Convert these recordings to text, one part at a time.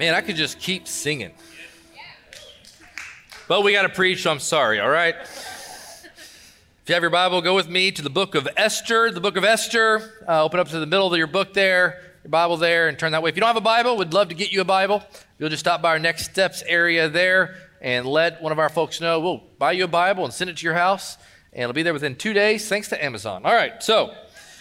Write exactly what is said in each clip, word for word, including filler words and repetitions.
Man, I could just keep singing. But we got to preach, so I'm sorry, all right? If you have your Bible, go with me to the book of Esther. The book of Esther, uh, open up to the middle of your book there, your Bible there, and turn that way. If you don't have a Bible, we'd love to get you a Bible. You'll just stop by our Next Steps area there and let one of our folks know. We'll buy you a Bible and send it to your house, and it'll be there within two days, thanks to Amazon. All right, so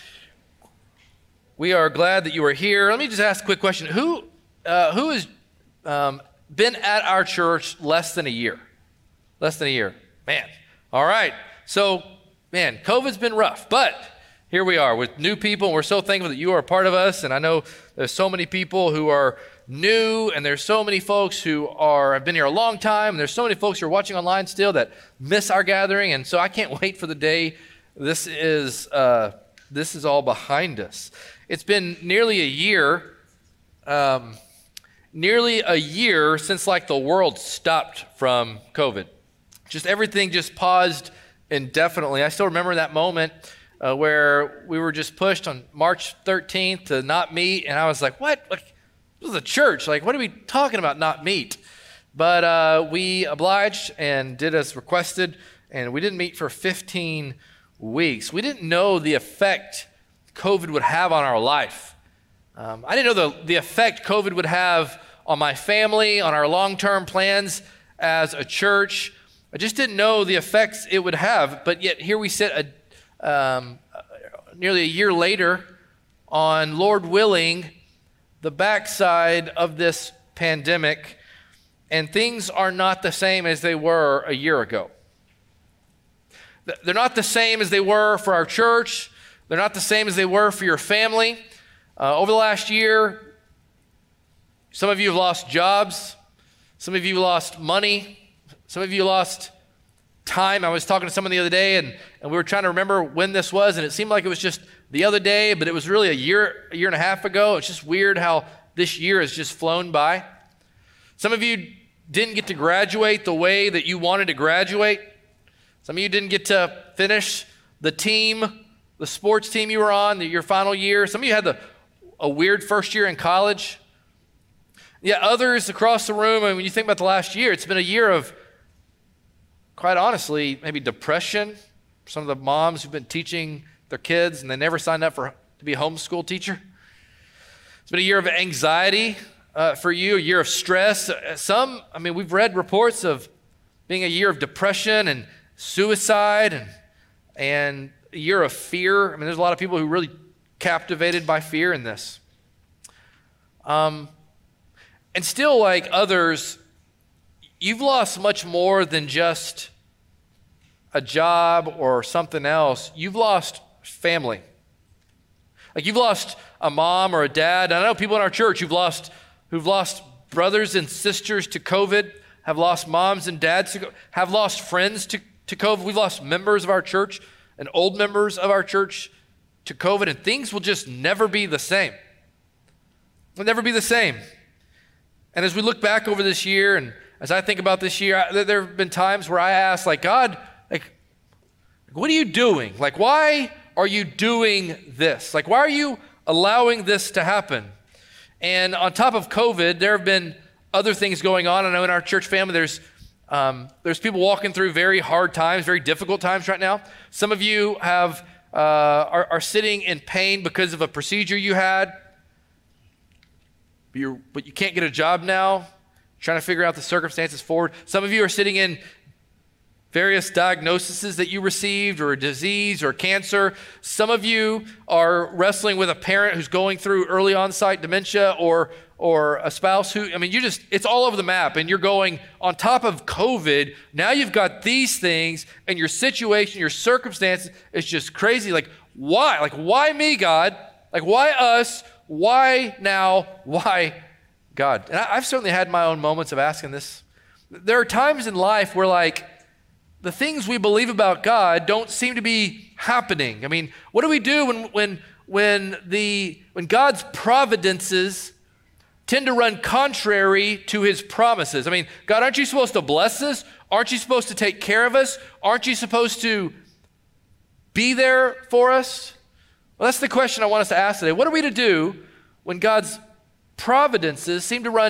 we are glad that you are here. Let me just ask a quick question. Who, uh, who has um, been at our church less than a year? Less than a year. Man, all right. So, man, COVID's been rough, but here we are with new people, and we're so thankful that you are a part of us, and I know there's so many people who are new, and there's so many folks who are have been here a long time, and there's so many folks who are watching online still that miss our gathering, and so I can't wait for the day this is, uh, this is all behind us. It's been nearly a year, um, nearly a year since like the world stopped from COVID. Just everything just paused indefinitely. I still remember that moment uh, where we were just pushed on March thirteenth to not meet, and I was like, what? Like, this is a church. Like, what are we talking about, not meet? But uh, we obliged and did as requested, and we didn't meet for fifteen weeks. We didn't know the effect COVID would have on our life. Um, I didn't know the, the effect COVID would have on my family, on our long-term plans as a church. I just didn't know the effects it would have, but yet here we sit a, um, nearly a year later on, Lord willing, the backside of this pandemic, and things are not the same as they were a year ago. They're not the same as they were for our church. They're not the same as they were for your family. Uh, over the last year, some of you have lost jobs. Some of you lost money. Some of you lost time. I was talking to someone the other day, and, and we were trying to remember when this was, and it seemed like it was just the other day, but it was really a year, a year and a half ago. It's just weird how this year has just flown by. Some of you didn't get to graduate the way that you wanted to graduate. Some of you didn't get to finish the team, the sports team you were on, the, your final year. Some of you had the, a weird first year in college. Yet others across the room, and when you think about the last year, it's been a year of, quite honestly, maybe depression. Some of the moms who've been teaching their kids and they never signed up for to be a homeschool teacher. It's been a year of anxiety uh, for you, a year of stress. Some, I mean, we've read reports of being a year of depression and suicide and, and a year of fear. I mean, there's a lot of people who are really captivated by fear in this. Um, and still, like others, you've lost much more than just a job or something else. You've lost family. Like you've lost a mom or a dad. I know people in our church who've lost, who've lost brothers and sisters to COVID, have lost moms and dads, to, have lost friends to, to COVID. We've lost members of our church and old members of our church to COVID, and things will just never be the same. They'll never be the same. And as we look back over this year, and as I think about this year, I, there have been times where I ask, like, God, like, what are you doing? Like, why are you doing this? Like, why are you allowing this to happen? And on top of COVID, there have been other things going on. I know in our church family, there's um, there's people walking through very hard times, very difficult times right now. Some of you have uh, are, are sitting in pain because of a procedure you had, but, you're, but you can't get a job now. Trying to figure out the circumstances forward. Some of you are sitting in various diagnoses that you received, or a disease or cancer. Some of you are wrestling with a parent who's going through early onset dementia, or or a spouse who, I mean, you just, it's all over the map, and you're going on top of COVID. Now you've got these things, and your situation, your circumstances is just crazy. Like, why? Like, why me, God? Like, why us? Why now? Why God? And I, I've certainly had my own moments of asking this. There are times in life where, like, the things we believe about God don't seem to be happening. I mean, what do we do when when when the when God's providences tend to run contrary to his promises? I mean, God, aren't you supposed to bless us? Aren't you supposed to take care of us? Aren't you supposed to be there for us? Well, that's the question I want us to ask today. What are we to do when God's providences seem to run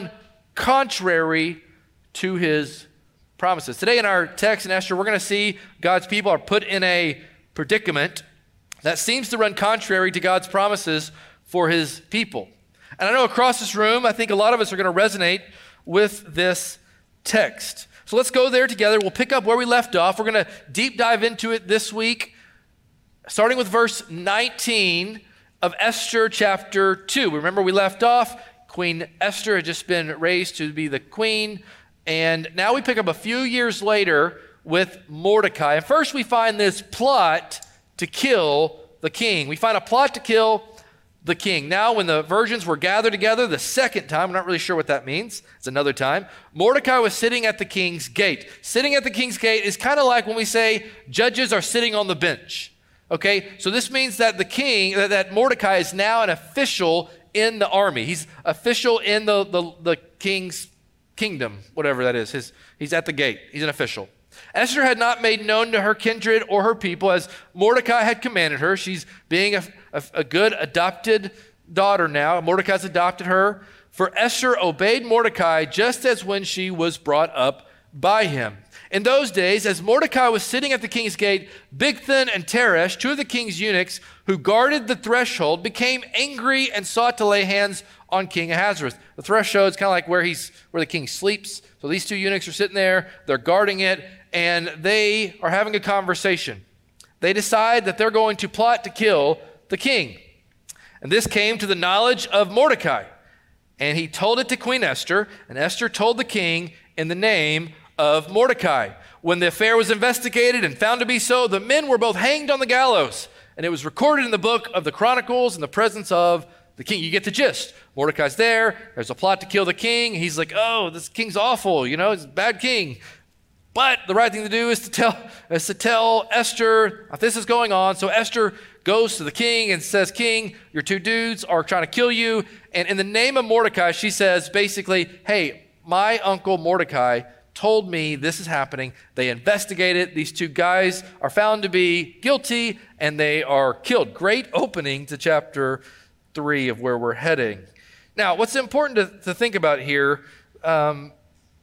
contrary to his promises. Today in our text in Esther, we're going to see God's people are put in a predicament that seems to run contrary to God's promises for his people. And I know across this room, I think a lot of us are going to resonate with this text. So let's go there together. We'll pick up where we left off. We're going to deep dive into it this week, starting with verse nineteen of Esther chapter two. Remember, we left off, Queen Esther had just been raised to be the queen, and now we pick up a few years later with Mordecai. And first we find this plot to kill the king. We find a plot to kill the king. Now, when the virgins were gathered together the second time, I'm not really sure what that means. It's another time. Mordecai was sitting at the king's gate. Sitting at the king's gate is kind of like when we say judges are sitting on the bench. Okay, so this means that the king, that, that Mordecai is now an official in the army. He's official in the, the, the king's kingdom, whatever that is. His, he's at the gate. He's an official. Esther had not made known to her kindred or her people as Mordecai had commanded her. She's being a, a, a good adopted daughter now. Mordecai's adopted her. For Esther obeyed Mordecai just as when she was brought up by him. In those days, as Mordecai was sitting at the king's gate, Bigthan and Teresh, two of the king's eunuchs who guarded the threshold, became angry and sought to lay hands on King Ahasuerus. The threshold is kind of like where he's where the king sleeps. So these two eunuchs are sitting there, they're guarding it, and they are having a conversation. They decide that they're going to plot to kill the king. And this came to the knowledge of Mordecai. And he told it to Queen Esther, and Esther told the king in the name of Mordecai. When the affair was investigated and found to be so, the men were both hanged on the gallows, and it was recorded in the book of the Chronicles in the presence of the king. You get the gist. Mordecai's there. There's a plot to kill the king. He's like, oh, this king's awful. You know, he's a bad king. But the right thing to do is to tell is to tell Esther this is going on. So Esther goes to the king and says, King, your two dudes are trying to kill you. And in the name of Mordecai, she says basically, hey, my uncle Mordecai told me this is happening. They investigated. These two guys are found to be guilty, and they are killed. Great opening to chapter three of where we're heading. Now, what's important to, to think about here um,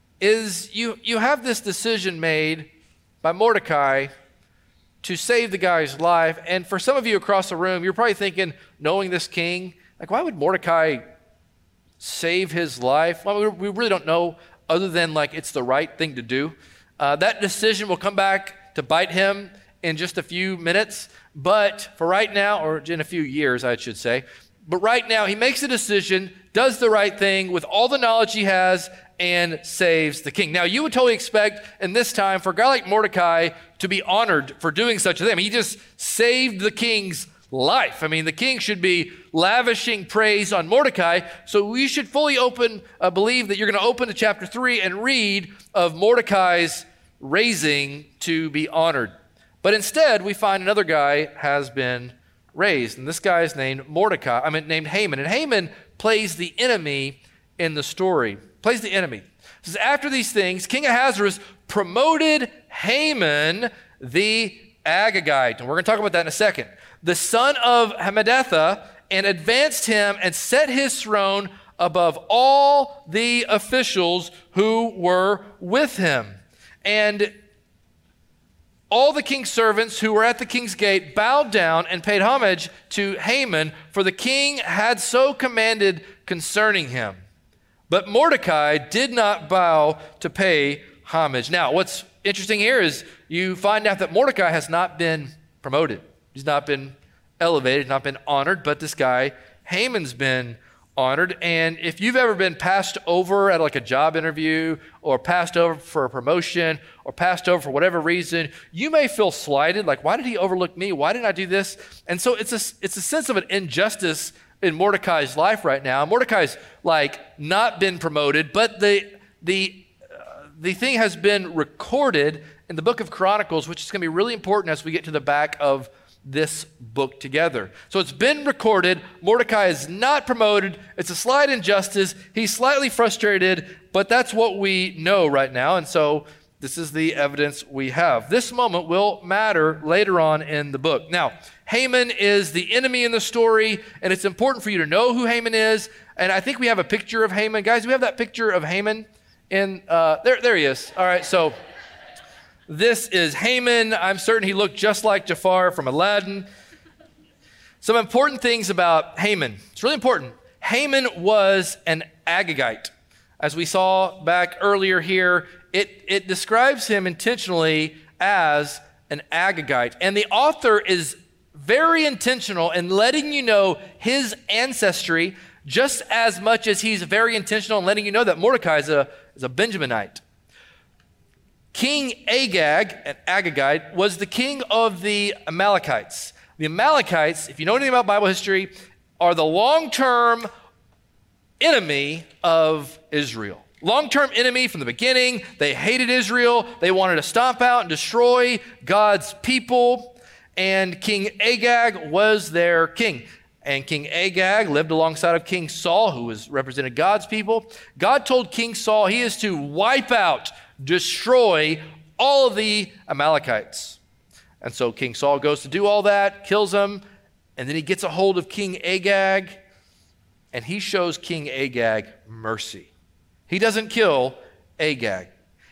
is you, you have this decision made by Mordecai to save the guy's life. And for some of you across the room, you're probably thinking, knowing this king, like, why would Mordecai save his life? Well, we really don't know, other than like it's the right thing to do. Uh, that decision will come back to bite him in just a few minutes. But for right now, or in a few years, I should say, but right now he makes a decision, does the right thing with all the knowledge he has, and saves the king. Now, you would totally expect in this time for a guy like Mordecai to be honored for doing such a thing. I mean, he just saved the king's life. I mean, the king should be lavishing praise on Mordecai. So we should fully open, uh, believe that you're going to open to chapter three and read of Mordecai's raising to be honored. But instead, we find another guy has been raised, and this guy is named Mordecai. I mean, named Haman, and Haman plays the enemy in the story. Plays the enemy. It says, after these things, King Ahasuerus promoted Haman the Agagite, and we're going to talk about that in a second, the son of Hammedatha, and advanced him and set his throne above all the officials who were with him. And all the king's servants who were at the king's gate bowed down and paid homage to Haman, for the king had so commanded concerning him. But Mordecai did not bow to pay homage. Now, what's interesting here is you find out that Mordecai has not been promoted. He's not been elevated, not been honored, but this guy, Haman's been honored. And if you've ever been passed over at like a job interview, or passed over for a promotion, or passed over for whatever reason, you may feel slighted, like, why did he overlook me? Why didn't I do this? And so it's a, it's a sense of an injustice in Mordecai's life right now. Mordecai's like not been promoted, but the, the, uh, the thing has been recorded in the book of Chronicles, which is going to be really important as we get to the back of this book together. So it's been recorded. Mordecai is not promoted. It's a slight injustice. He's slightly frustrated, but that's what we know right now. And so this is the evidence we have. This moment will matter later on in the book. Now, Haman is the enemy in the story, and it's important for you to know who Haman is. And I think we have a picture of Haman. Guys, we have that picture of Haman. In, uh, there, there he is. All right, so this is Haman. I'm certain he looked just like Jafar from Aladdin. Some important things about Haman. It's really important. Haman was an Agagite. As we saw back earlier here, it, it describes him intentionally as an Agagite. And the author is very intentional in letting you know his ancestry just as much as he's very intentional in letting you know that Mordecai is a, is a Benjaminite. King Agag, an Agagite, was the king of the Amalekites. The Amalekites, if you know anything about Bible history, are the long-term enemy of Israel. Long-term enemy from the beginning. They hated Israel. They wanted to stomp out and destroy God's people. And King Agag was their king. And King Agag lived alongside of King Saul, who was represented God's people. God told King Saul he is to wipe out, destroy all of the Amalekites. And so King Saul goes to do all that, kills him, and then he gets a hold of King Agag, and he shows King Agag mercy. He doesn't kill Agag,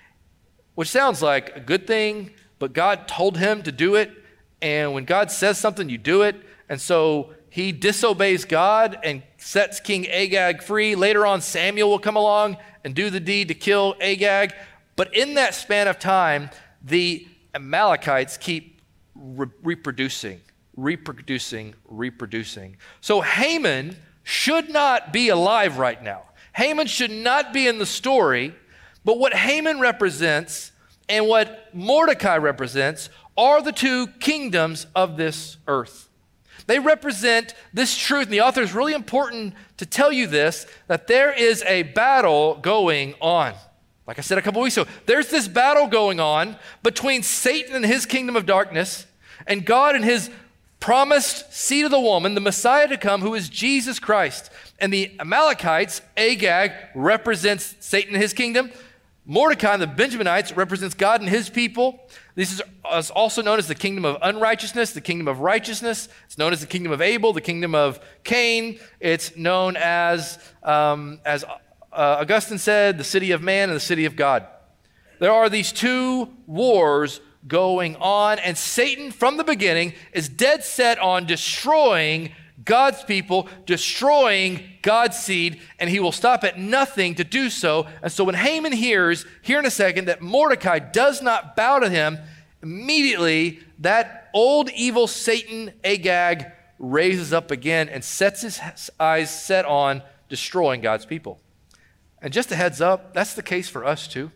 which sounds like a good thing, but God told him to do it, and when God says something, you do it. And so he disobeys God and sets King Agag free. Later on, Samuel will come along and do the deed to kill Agag. But in that span of time, the Amalekites keep re- reproducing, reproducing, reproducing. So Haman should not be alive right now. Haman should not be in the story, but what Haman represents and what Mordecai represents are the two kingdoms of this earth. They represent this truth, and the author is really important to tell you this, that there is a battle going on. Like I said a couple weeks ago, there's this battle going on between Satan and his kingdom of darkness and God and his promised seed of the woman, the Messiah to come, who is Jesus Christ. And the Amalekites, Agag, represents Satan and his kingdom. Mordecai and the Benjaminites represents God and his people. This is also known as the kingdom of unrighteousness, the kingdom of righteousness. It's known as the kingdom of Abel, the kingdom of Cain. It's known as, um, as uh, Augustine said, the city of man and the city of God. There are these two wars going on, and Satan from the beginning is dead set on destroying God's people, destroying God's seed, and he will stop at nothing to do so. And so when Haman hears, here in a second, that Mordecai does not bow to him, immediately that old evil Satan, Agag, raises up again and sets his eyes set on destroying God's people. And just a heads up, that's the case for us too.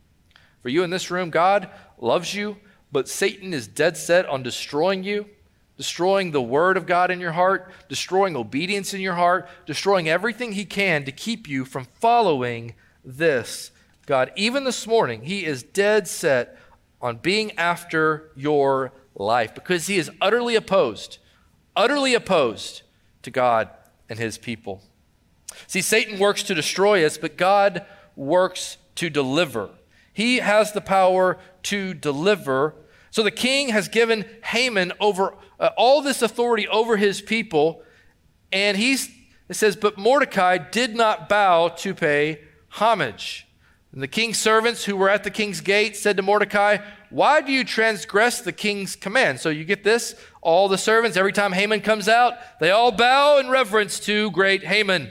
For you in this room, God loves you, but Satan is dead set on destroying you, destroying the word of God in your heart, destroying obedience in your heart, destroying everything he can to keep you from following this God. Even this morning, he is dead set on being after your life because he is utterly opposed, utterly opposed to God and his people. See, Satan works to destroy us, but God works to deliver. He has the power to deliver. So the king has given Haman over uh, all this authority over his people, and he's, it says, but Mordecai did not bow to pay homage. And the king's servants who were at the king's gate said to Mordecai, why do you transgress the king's command? So you get this, all the servants, every time Haman comes out, they all bow in reverence to great Haman.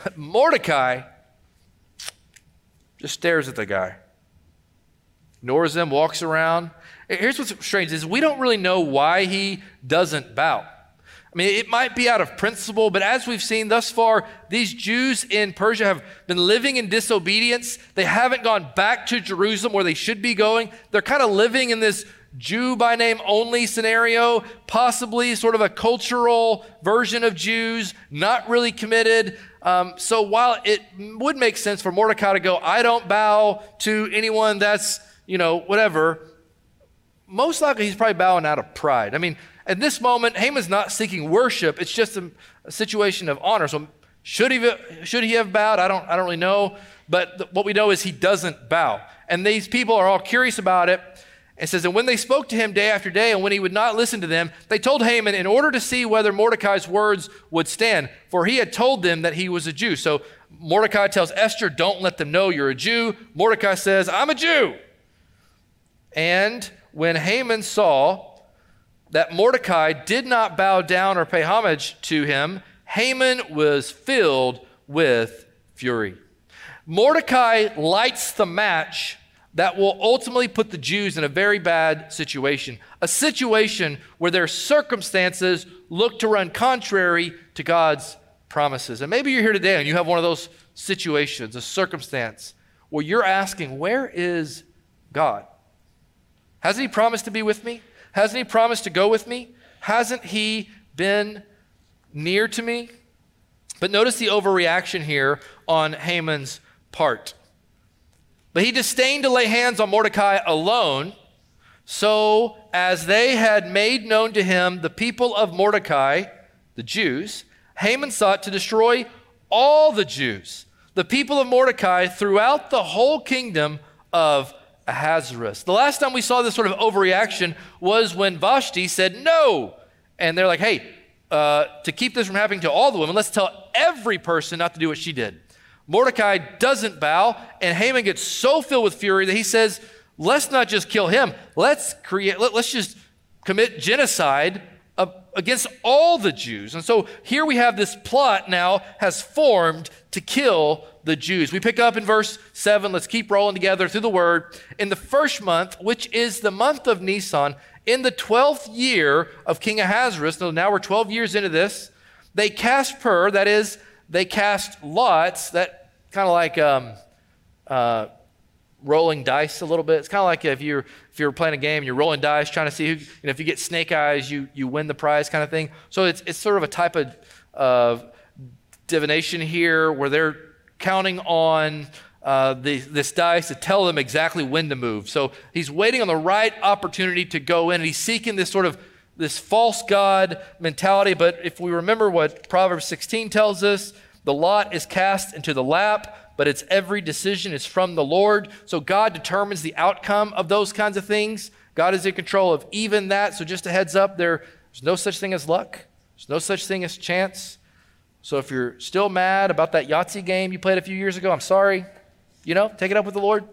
Mordecai just stares at the guy, ignores him, walks around. Here's what's strange is we don't really know why he doesn't bow. I mean, it might be out of principle, but as we've seen thus far, these Jews in Persia have been living in disobedience. They haven't gone back to Jerusalem where they should be going. They're kind of living in this Jew by name only scenario, possibly sort of a cultural version of Jews, not really committed. Um, so while it would make sense for Mordecai to go, I don't bow to anyone that's, you know, whatever, most likely he's probably bowing out of pride. I mean, at this moment, Haman's not seeking worship. It's just a, a situation of honor. So should he, should he have bowed? I don't, I don't really know. But th- what we know is he doesn't bow. And these people are all curious about it. It says, and when they spoke to him day after day, and when he would not listen to them, they told Haman in order to see whether Mordecai's words would stand, for he had told them that he was a Jew. So Mordecai tells Esther, don't let them know you're a Jew. Mordecai says, I'm a Jew. And when Haman saw that Mordecai did not bow down or pay homage to him, Haman was filled with fury. Mordecai lights the match that will ultimately put the Jews in a very bad situation, a situation where their circumstances look to run contrary to God's promises. And maybe you're here today and you have one of those situations, a circumstance where you're asking, where is God? Hasn't he promised to be with me? Hasn't he promised to go with me? Hasn't he been near to me? But notice the overreaction here on Haman's part. But he disdained to lay hands on Mordecai alone, so as they had made known to him the people of Mordecai, the Jews, Haman sought to destroy all the Jews, the people of Mordecai, throughout the whole kingdom of Ahasuerus. The last time we saw this sort of overreaction was when Vashti said no. And they're like, hey, uh, to keep this from happening to all the women, let's tell every person not to do what she did. Mordecai doesn't bow, and Haman gets so filled with fury that he says, let's not just kill him, let's create, let, let's just commit genocide of, against all the Jews. And so here we have this plot now has formed to kill the Jews. We pick up in verse seven. Let's keep rolling together through the word. In the first month, which is the month of Nisan, in the twelfth year of King Ahasuerus, so now we're twelve years into this, they cast pur, that is, they cast lots, that kind of like um, uh, rolling dice a little bit. It's kind of like if you're if you're playing a game, you're rolling dice, trying to see who, you know, if you get snake eyes, you you win the prize kind of thing. So it's it's sort of a type of uh, divination here where they're counting on uh, the, this dice to tell them exactly when to move. So he's waiting on the right opportunity to go in, and he's seeking this sort of this false god mentality. But if we remember what Proverbs sixteen tells us, the lot is cast into the lap, but its every decision is from the Lord. So God determines the outcome of those kinds of things. God is in control of even that. So just a heads up, there, there's no such thing as luck. There's no such thing as chance. So if you're still mad about that Yahtzee game you played a few years ago, I'm sorry. You know, take it up with the Lord.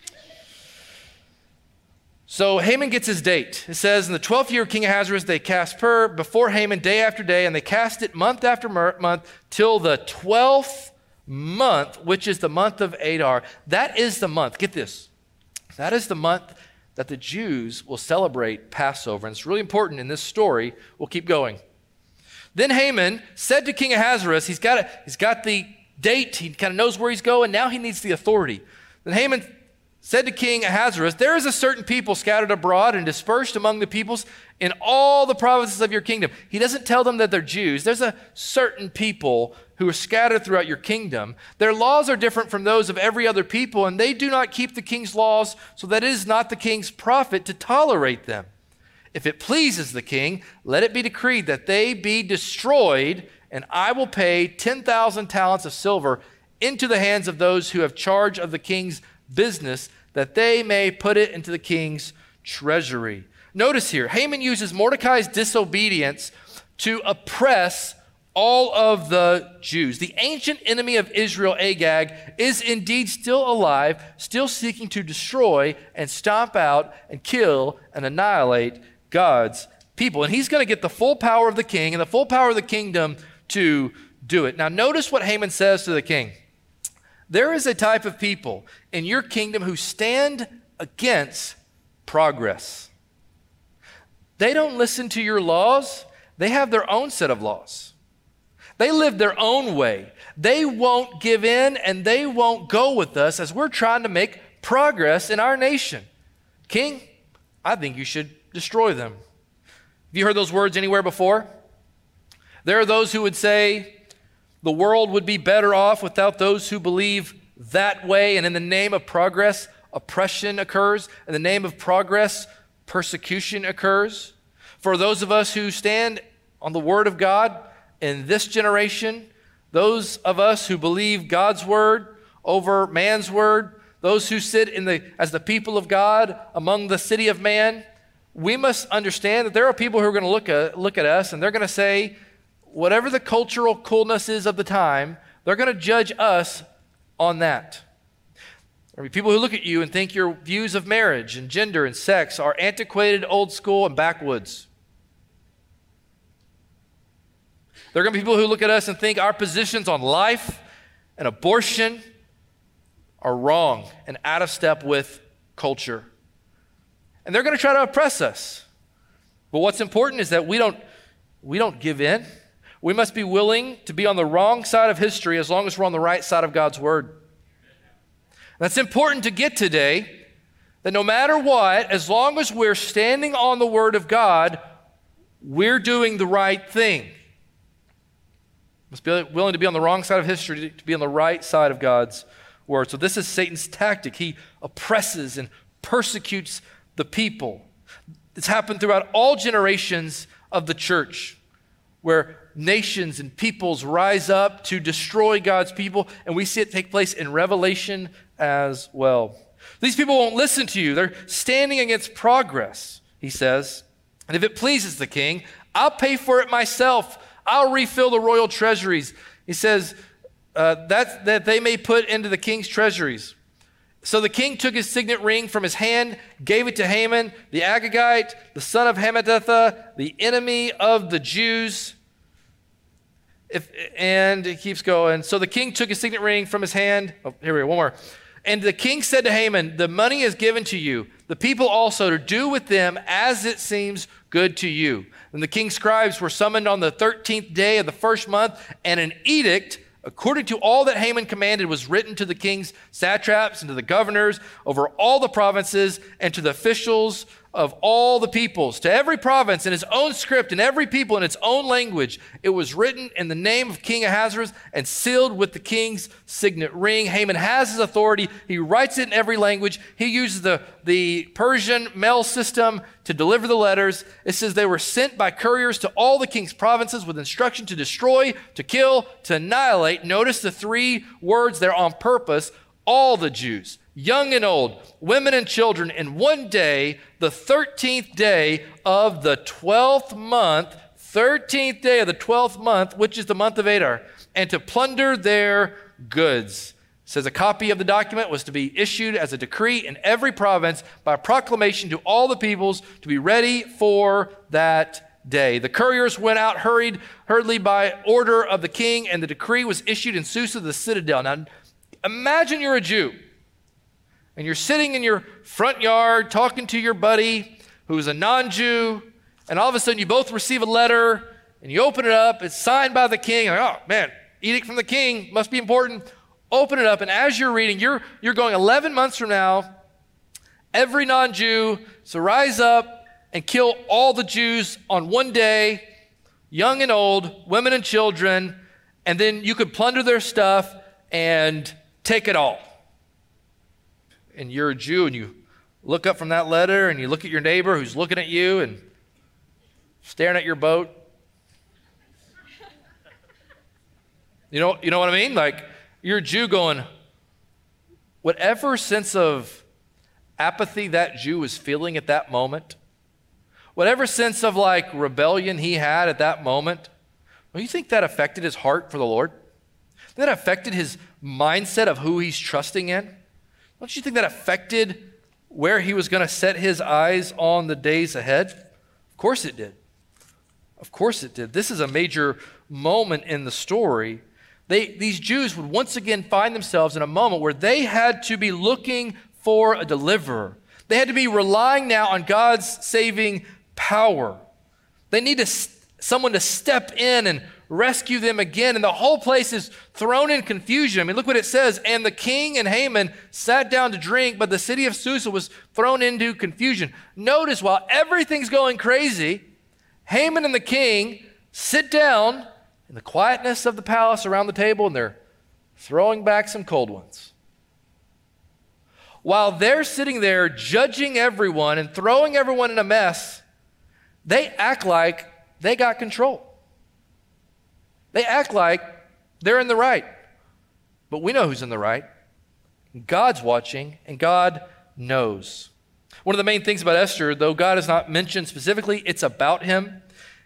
So Haman gets his date. It says, in the twelfth year of King Ahasuerus, they cast pur before Haman day after day, and they cast it month after month till the twelfth month, which is the month of Adar. That is the month, get this, that is the month that the Jews will celebrate Passover. And it's really important in this story. We'll keep going. Then Haman said to King Ahasuerus, he's got, a, he's got the date, he kind of knows where he's going, now he needs the authority. Then Haman said to King Ahasuerus, there is a certain people scattered abroad and dispersed among the peoples in all the provinces of your kingdom. He doesn't tell them that they're Jews. There's a certain people who are scattered throughout your kingdom. Their laws are different from those of every other people, and they do not keep the king's laws, so that it is not the king's profit to tolerate them. If it pleases the king, let it be decreed that they be destroyed, and I will pay ten thousand talents of silver into the hands of those who have charge of the king's business, that they may put it into the king's treasury. Notice here, Haman uses Mordecai's disobedience to oppress all of the Jews. The ancient enemy of Israel, Agag, is indeed still alive, still seeking to destroy and stomp out and kill and annihilate God's people. And he's going to get the full power of the king and the full power of the kingdom to do it. Now notice what Haman says to the king. There is a type of people in your kingdom who stand against progress. They don't listen to your laws. They have their own set of laws. They live their own way. They won't give in and they won't go with us as we're trying to make progress in our nation. King, I think you should destroy them. Have you heard those words anywhere before? There are those who would say, the world would be better off without those who believe that way. And in the name of progress, oppression occurs. In the name of progress, persecution occurs. For those of us who stand on the word of God in this generation, those of us who believe God's word over man's word, those who sit in the, as the people of God among the city of man, we must understand that there are people who are going to look at, look at us and they're going to say, whatever the cultural coolness is of the time, they're going to judge us on that. There will be people who look at you and think your views of marriage and gender and sex are antiquated, old school, and backwoods. There are going to be people who look at us and think our positions on life and abortion are wrong and out of step with culture. And they're going to try to oppress us. But what's important is that we don't, we don't give in. We must be willing to be on the wrong side of history as long as we're on the right side of God's word. That's important to get today, that no matter what, as long as we're standing on the word of God, we're doing the right thing. Must be willing to be on the wrong side of history to be on the right side of God's word. So this is Satan's tactic. He oppresses and persecutes the people. It's happened throughout all generations of the church, where nations and peoples rise up to destroy God's people, and we see it take place in Revelation as well. These people won't listen to you. They're standing against progress, he says. And if it pleases the king, I'll pay for it myself. I'll refill the royal treasuries. He says uh, that, that they may put into the king's treasuries. So the king took his signet ring from his hand, gave it to Haman, the Agagite, the son of Hammedatha, the enemy of the Jews. If, and it keeps going. So the king took his signet ring from his hand. Oh, here we go, one more. And the king said to Haman, the money is given to you, the people also, to do with them as it seems good to you. And the king's scribes were summoned on the thirteenth day of the first month, and an edict, according to all that Haman commanded, was written to the king's satraps and to the governors over all the provinces and to the officials of all the peoples, to every province in its own script and every people in its own language. It was written in the name of King Ahasuerus and sealed with the king's signet ring. Haman has his authority. He writes it in every language. He uses the, the Persian mail system to deliver the letters. It says they were sent by couriers to all the king's provinces with instruction to destroy, to kill, to annihilate. Notice the three words there on purpose. All the Jews, young and old, women and children, in one day, the thirteenth day of the twelfth month, thirteenth day of the twelfth month, which is the month of Adar, and to plunder their goods. It says a copy of the document was to be issued as a decree in every province by proclamation to all the peoples to be ready for that day. The couriers went out hurried, hurriedly by order of the king, and the decree was issued in Susa, the citadel. Now, imagine you're a Jew, and you're sitting in your front yard talking to your buddy who's a non-Jew, and all of a sudden you both receive a letter, and you open it up, it's signed by the king, and like, oh man, edict from the king, must be important. Open it up, and as you're reading, you're, you're going eleven months from now, every non-Jew, so rise up and kill all the Jews on one day, young and old, women and children, and then you could plunder their stuff and take it all. And you're a Jew, and you look up from that letter, and you look at your neighbor who's looking at you and staring at your boat. You know, you know what I mean? Like, you're a Jew going, whatever sense of apathy that Jew was feeling at that moment, whatever sense of like rebellion he had at that moment, don't you think that affected his heart for the Lord? That affected his mindset of who he's trusting in? Don't you think that affected where he was going to set his eyes on the days ahead? Of course it did. Of course it did. This is a major moment in the story. They, these Jews would once again find themselves in a moment where they had to be looking for a deliverer. They had to be relying now on God's saving power. They need to, someone to step in and rescue them again. And the whole place is thrown in confusion. I mean, look what it says. And the king and Haman sat down to drink, but the city of Susa was thrown into confusion. Notice, while everything's going crazy, Haman and the king sit down in the quietness of the palace around the table, and they're throwing back some cold ones. While they're sitting there judging everyone and throwing everyone in a mess, they act like they got control. They act like they're in the right. But we know who's in the right. God's watching, and God knows. One of the main things about Esther, though God is not mentioned specifically, it's about him.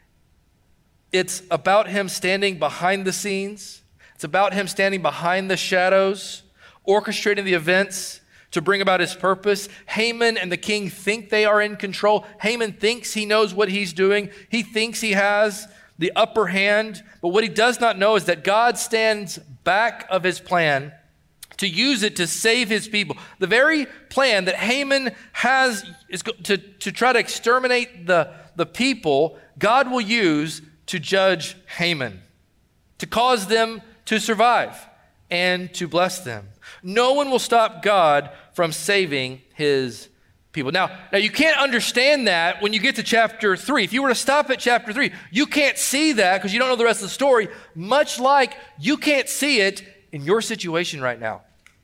It's about him standing behind the scenes. It's about him standing behind the shadows, orchestrating the events to bring about his purpose. Haman and the king think they are in control. Haman thinks he knows what he's doing. He thinks he has the upper hand. But what he does not know is that God stands back of his plan to use it to save his people. The very plan that Haman has is to, to try to exterminate the, the people, God will use to judge Haman, to cause them to survive and to bless them. No one will stop God from saving his people. Now, now you can't understand that when you get to chapter three. If you were to stop at chapter three, you can't see that because you don't know the rest of the story, much like you can't see it in your situation right now.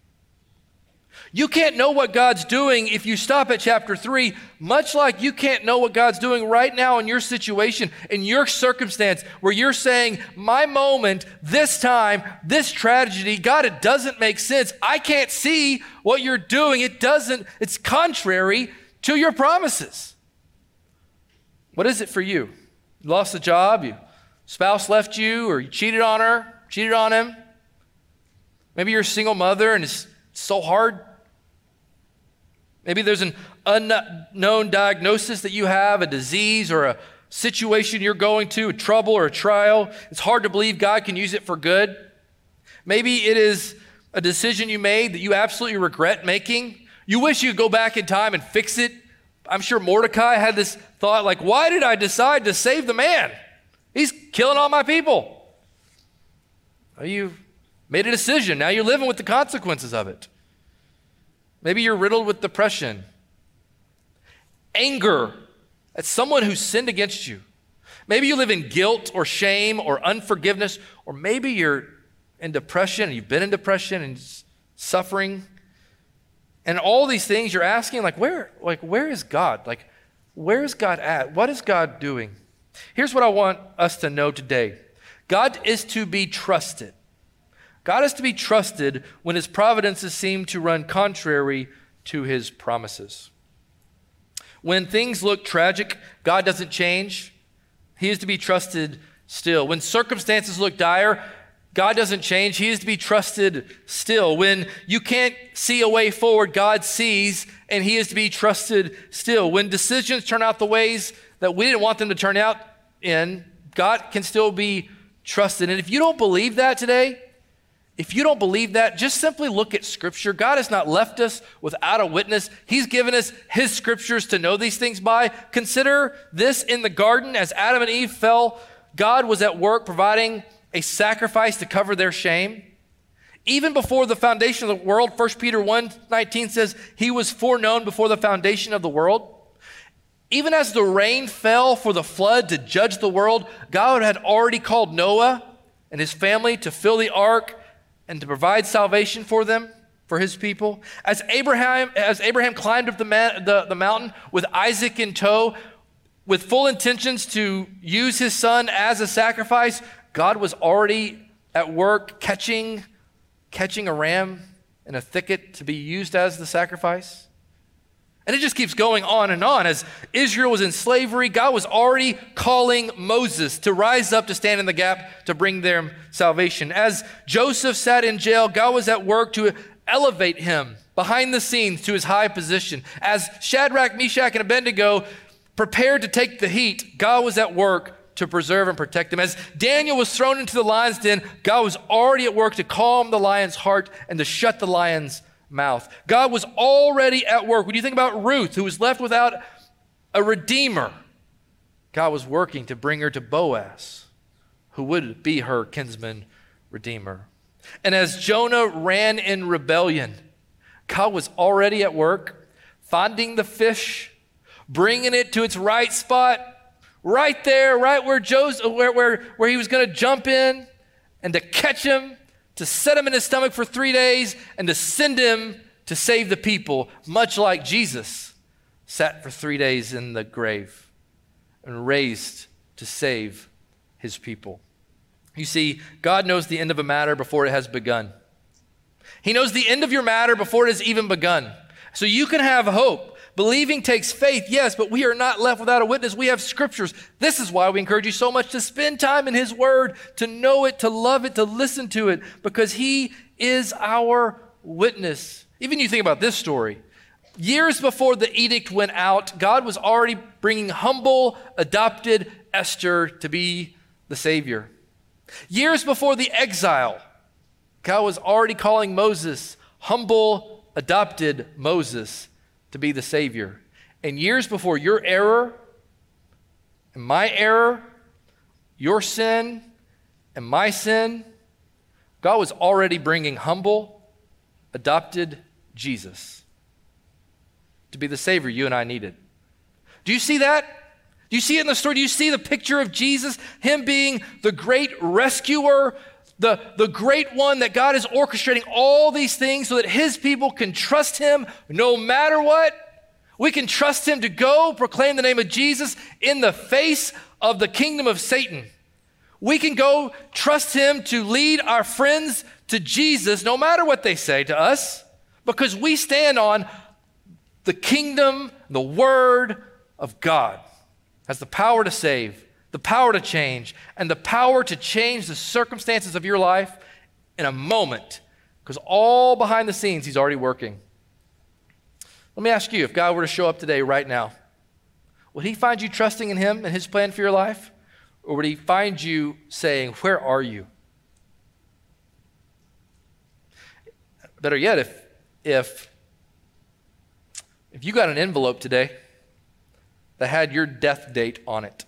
You can't know what God's doing if you stop at chapter three, much like you can't know what God's doing right now in your situation, in your circumstance, where you're saying, my moment, this time, this tragedy, God, it doesn't make sense. I can't see what you're doing. It doesn't, it's contrary to your promises. What is it for you? You lost a job, your spouse left you, or you cheated on her, cheated on him. Maybe you're a single mother and it's so hard. Maybe there's an unknown diagnosis that you have, a disease or a situation you're going to, a trouble or a trial. It's hard to believe God can use it for good. Maybe it is a decision you made that you absolutely regret making. You wish you could go back in time and fix it. I'm sure Mordecai had this thought like, why did I decide to save the man? He's killing all my people. Well, you made a decision. Now you're living with the consequences of it. Maybe you're riddled with depression, anger at someone who sinned against you. Maybe you live in guilt or shame or unforgiveness, or maybe you're in depression and you've been in depression and suffering. And all these things you're asking, like, where, like, where is God? Like, where is God at? What is God doing? Here's what I want us to know today. God is to be trusted. God is to be trusted when his providences seem to run contrary to his promises. When things look tragic, God doesn't change. He is to be trusted still. When circumstances look dire, God doesn't change. He is to be trusted still. When you can't see a way forward, God sees, and he is to be trusted still. When decisions turn out the ways that we didn't want them to turn out in, God can still be trusted. And if you don't believe that today, If you don't believe that, just simply look at Scripture. God has not left us without a witness. He's given us his Scriptures to know these things by. Consider this in the garden. As Adam and Eve fell, God was at work providing a sacrifice to cover their shame. Even before the foundation of the world, First Peter one nineteen says, he was foreknown before the foundation of the world. Even as the rain fell for the flood to judge the world, God had already called Noah and his family to fill the ark and to provide salvation for them, for his people. As Abraham, as Abraham climbed up the, man, the, the mountain with Isaac in tow, with full intentions to use his son as a sacrifice, God was already at work catching, catching a ram in a thicket to be used as the sacrifice. And it just keeps going on and on. As Israel was in slavery, God was already calling Moses to rise up to stand in the gap to bring them salvation. As Joseph sat in jail, God was at work to elevate him behind the scenes to his high position. As Shadrach, Meshach, and Abednego prepared to take the heat, God was at work to preserve and protect them. As Daniel was thrown into the lion's den, God was already at work to calm the lion's heart and to shut the lion's mouth. God was already at work. When you think about Ruth, who was left without a redeemer, God was working to bring her to Boaz, who would be her kinsman redeemer. And as Jonah ran in rebellion, God was already at work, finding the fish, bringing it to its right spot, right there, right where Joseph, where, where, where he was going to jump in, and to catch him, to set him in his stomach for three days, and to send him to save the people, much like Jesus sat for three days in the grave and raised to save his people. You see, God knows the end of a matter before it has begun. He knows the end of your matter before it has even begun. So you can have hope. Believing takes faith, yes, but we are not left without a witness. We have scriptures. This is why we encourage you so much to spend time in his word, to know it, to love it, to listen to it, because he is our witness. Even you think about this story. Years before the edict went out, God was already bringing humble, adopted Esther to be the Savior. Years before the exile, God was already calling Moses, humble, adopted Moses, to be the Savior. And years before your error and my error, your sin and my sin, God was already bringing humble, adopted Jesus to be the Savior you and I needed. Do you see that? Do you see it in the story? Do you see the picture of Jesus, him being the great rescuer, the, the great one that God is orchestrating all these things so that his people can trust him no matter what? We can trust him to go proclaim the name of Jesus in the face of the kingdom of Satan. We can go trust him to lead our friends to Jesus no matter what they say to us, because we stand on the kingdom, the word of God has the power to save, the power to change, and the power to change the circumstances of your life in a moment, because all behind the scenes, he's already working. Let me ask you, if God were to show up today right now, would he find you trusting in him and his plan for your life? Or would he find you saying, where are you? Better yet, if, if, if you got an envelope today that had your death date on it,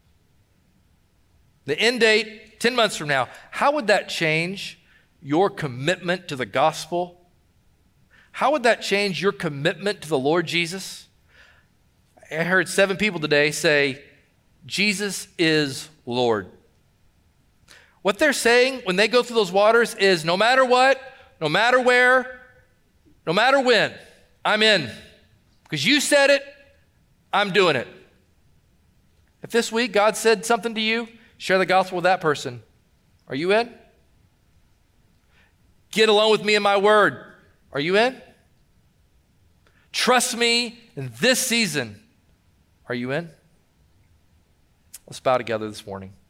the end date, ten months from now, how would that change your commitment to the gospel? How would that change your commitment to the Lord Jesus? I heard seven people today say, Jesus is Lord. What they're saying when they go through those waters is no matter what, no matter where, no matter when, I'm in. Because you said it, I'm doing it. If this week God said something to you, share the gospel with that person. Are you in? Get along with me in my word. Are you in? Trust me in this season. Are you in? Let's bow together this morning.